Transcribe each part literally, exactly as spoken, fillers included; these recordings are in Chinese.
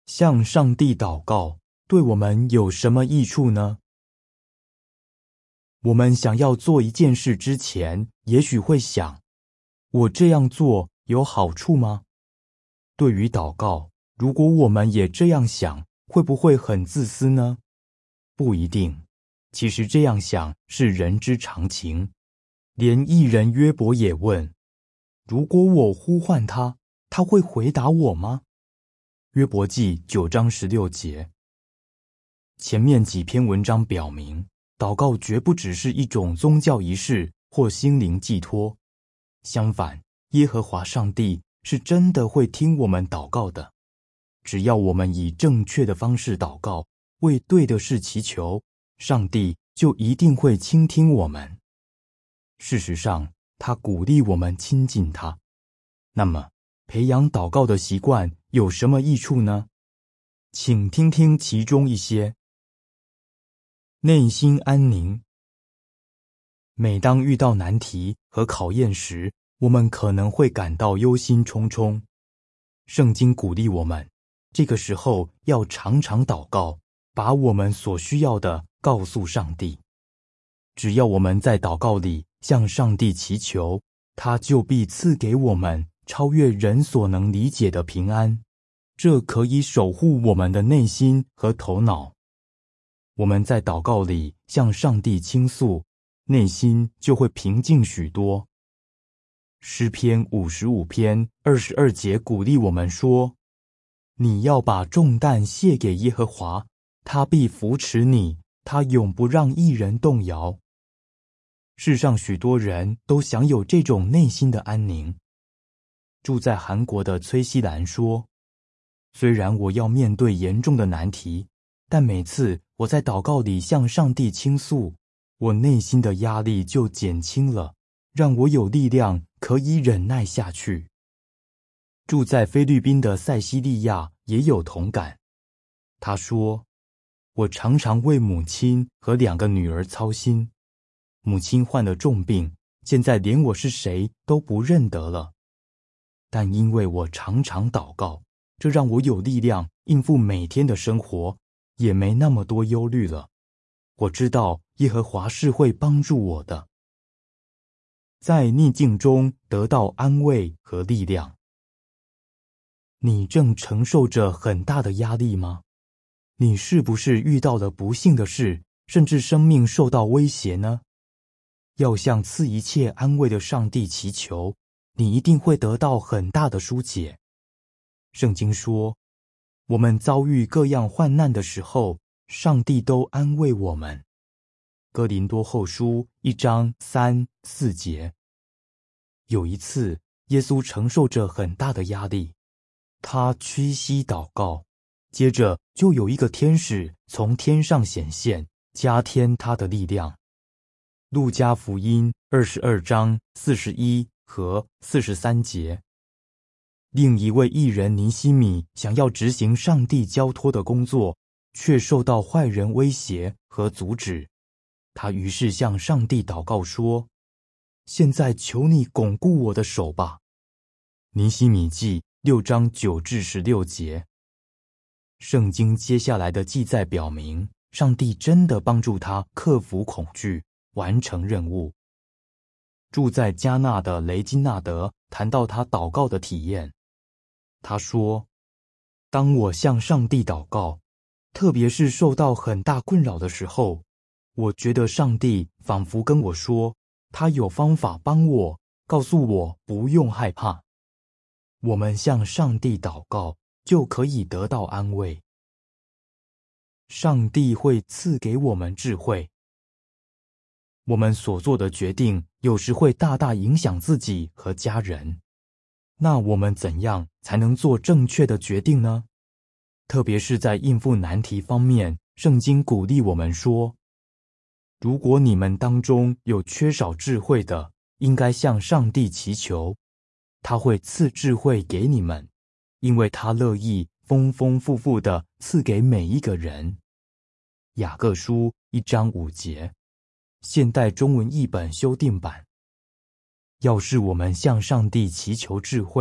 向上帝祷告对我们有什么益处呢？我们想要做一件事之前，也许会想，我这样做有好处吗？对于祷告，如果我们也这样想，会不会很自私呢？不一定，其实这样想是人之常情。连义人约伯也问，如果我呼唤他，他会回答我吗？约伯记九章十六节。前面几篇文章表明，祷告绝不只是一种宗教仪式或心灵寄托，相反，耶和华上帝是真的会听我们祷告的。只要我们以正确的方式祷告，为对的事祈求，上帝就一定会倾听我们。事实上，他鼓励我们亲近他。那么，培养祷告的习惯有什么益处呢？请听听其中一些。内心安宁。每当遇到难题和考验时，我们可能会感到忧心忡忡。圣经鼓励我们，这个时候要常常祷告，把我们所需要的告诉上帝。只要我们在祷告里向上帝祈求，他就必赐给我们超越人所能理解的平安，这可以守护我们的内心和头脑。我们在祷告里向上帝倾诉，内心就会平静许多。诗篇五十五篇二十二节鼓励我们说，你要把重担卸给耶和华，他必扶持你，他永不让一人动摇。世上许多人都享有这种内心的安宁。住在韩国的崔西兰说，虽然我要面对严重的难题，但每次我在祷告里向上帝倾诉，我内心的压力就减轻了，让我有力量可以忍耐下去。住在菲律宾的塞西利亚也有同感。他说，我常常为母亲和两个女儿操心。母亲患了重病，现在连我是谁都不认得了。但因为我常常祷告，这让我有力量应付每天的生活，也没那么多忧虑了。我知道耶和华是会帮助我的。在逆境中得到安慰和力量。你正承受着很大的压力吗？你是不是遇到了不幸的事，甚至生命受到威胁呢？要向赐一切安慰的上帝祈求，你一定会得到很大的疏解。圣经说，我们遭遇各样患难的时候，上帝都安慰我们。哥林多后书一章三四节。有一次，耶稣承受着很大的压力，他屈膝祷告，接着就有一个天使从天上显现，加添他的力量。路加福音二十二章四十一和四十三节。另一位义人尼西米想要执行上帝交托的工作，却受到坏人威胁和阻止。他于是向上帝祷告说，现在求你巩固我的手吧。尼西米记六章九至十六节。圣经接下来的记载表明，上帝真的帮助他克服恐惧，完成任务。住在加纳的雷金纳德谈到他祷告的体验。他说，当我向上帝祷告，特别是受到很大困扰的时候，我觉得上帝仿佛跟我说，他有方法帮我，告诉我不用害怕。我们向上帝祷告，就可以得到安慰。上帝会赐给我们智慧。我们所做的决定有时会大大影响自己和家人。那我们怎样才能做正确的决定呢？特别是在应付难题方面，圣经鼓励我们说，如果你们当中有缺少智慧的，应该向上帝祈求，他会赐智慧给你们，因为他乐意丰丰富富地赐给每一个人。雅各书一章五节，现代中文译本修订版。要是我们向上帝祈求智慧，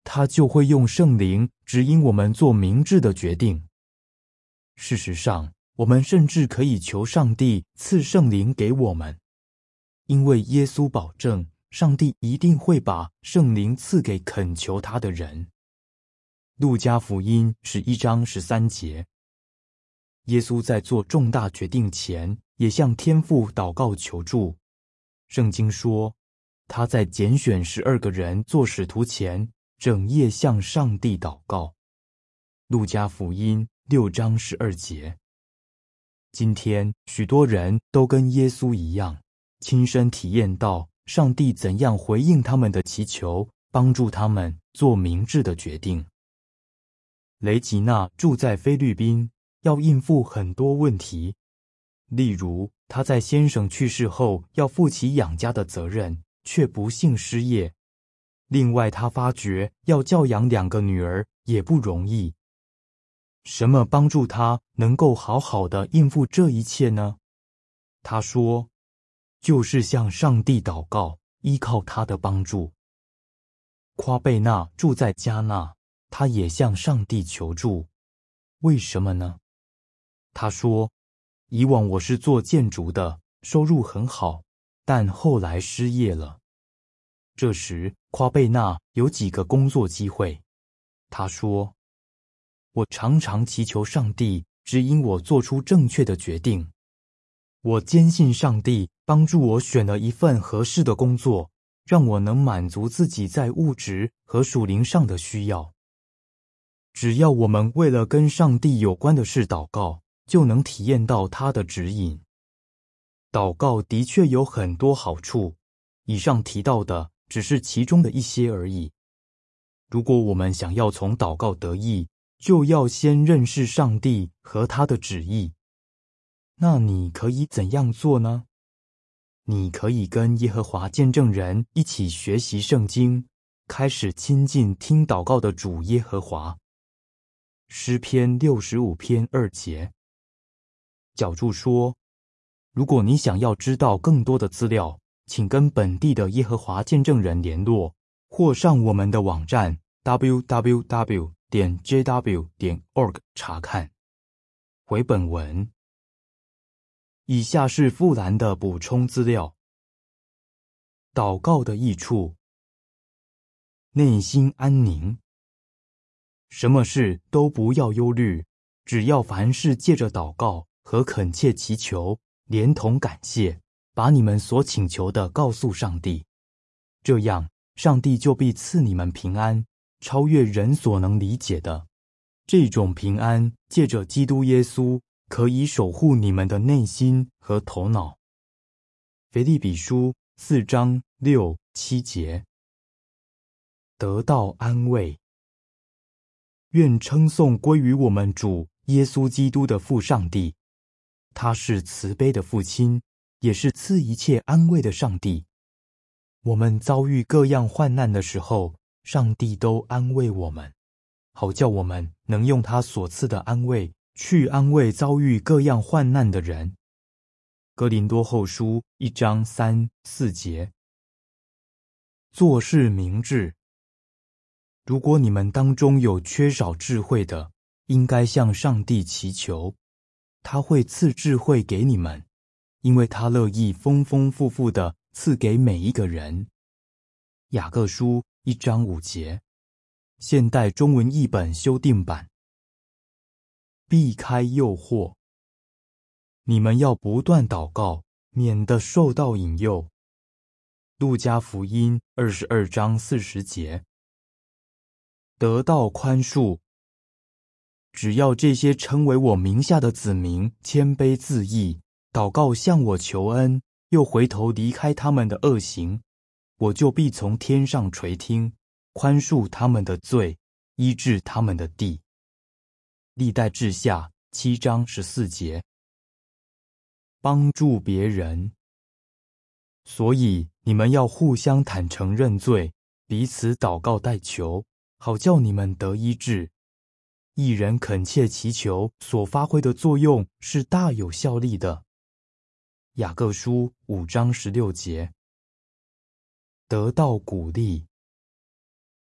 他就会用圣灵指引我们做明智的决定。事实上，我们甚至可以求上帝赐圣灵给我们，因为耶稣保证，上帝一定会把圣灵赐给恳求他的人。路加福音十一章十三节，耶稣在做重大决定前，也向天父祷告求助。圣经说，他在拣选十二个人做使徒前，整夜向上帝祷告。路加福音六章十二节。今天许多人都跟耶稣一样，亲身体验到上帝怎样回应他们的祈求，帮助他们做明智的决定。雷吉娜住在菲律宾，要应付很多问题，例如她在先生去世后要负起养家的责任，却不幸失业。另外，她发觉要教养两个女儿也不容易。什么帮助她能够好好的应付这一切呢？她说，就是向上帝祷告，依靠他的帮助。夸贝纳住在加纳，他也向上帝求助。为什么呢？他说，以往我是做建筑的，收入很好，但后来失业了。这时，夸贝纳有几个工作机会。他说，我常常祈求上帝指引我做出正确的决定。我坚信上帝帮助我选了一份合适的工作，让我能满足自己在物质和属灵上的需要。只要我们为了跟上帝有关的事祷告，就能体验到他的指引。祷告的确有很多好处，以上提到的只是其中的一些而已。如果我们想要从祷告得益，就要先认识上帝和他的旨意。那你可以怎样做呢？你可以跟耶和华见证人一起学习圣经，开始亲近听祷告的主耶和华。诗篇六十五篇二节。角注说，如果你想要知道更多的资料，请跟本地的耶和华见证人联络，或上我们的网站 double-u double-u double-u 点 j w 点 org 查看。回本文。以下是富兰的补充资料。祷告的益处：内心安宁。什么事都不要忧虑，只要凡事借着祷告和恳切祈求，连同感谢，把你们所请求的告诉上帝。这样，上帝就必赐你们平安，超越人所能理解的。这种平安借着基督耶稣，可以守护你们的内心和头脑。腓立比书四章六七节。得到安慰。愿称颂归于我们主耶稣基督的父上帝，他是慈悲的父亲，也是赐一切安慰的上帝。我们遭遇各样患难的时候，上帝都安慰我们，好叫我们能用他所赐的安慰去安慰遭遇各样患难的人。哥林多后书一章三四节。做事明智。如果你们当中有缺少智慧的，应该向上帝祈求，他会赐智慧给你们，因为他乐意丰丰富富地赐给每一个人。雅各书一章五节。现代中文译本修订版。避开诱惑。你们要不断祷告，免得受到引诱。路加福音二十二章四十节。得到宽恕。只要这些称为我名下的子民谦卑自义，祷告向我求恩，又回头离开他们的恶行，我就必从天上垂听，宽恕他们的罪，医治他们的地。历代志下七章十四节。帮助别人。所以你们要互相坦诚认罪，彼此祷告代求，好叫你们得医治。一人恳切祈求所发挥的作用是大有效力的。雅各书五章十六节。得到鼓励。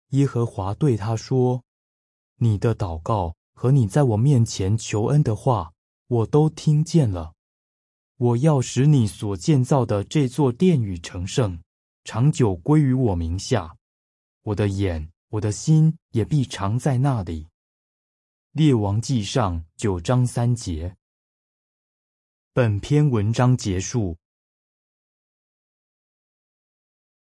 耶和华对他说：你的祷告和你在我面前求恩的话，我都听见了。我要使你所建造的这座殿宇成圣，长久归于我名下。我的眼、我的心也必常在那里。列王纪上九章三节。本篇文章结束。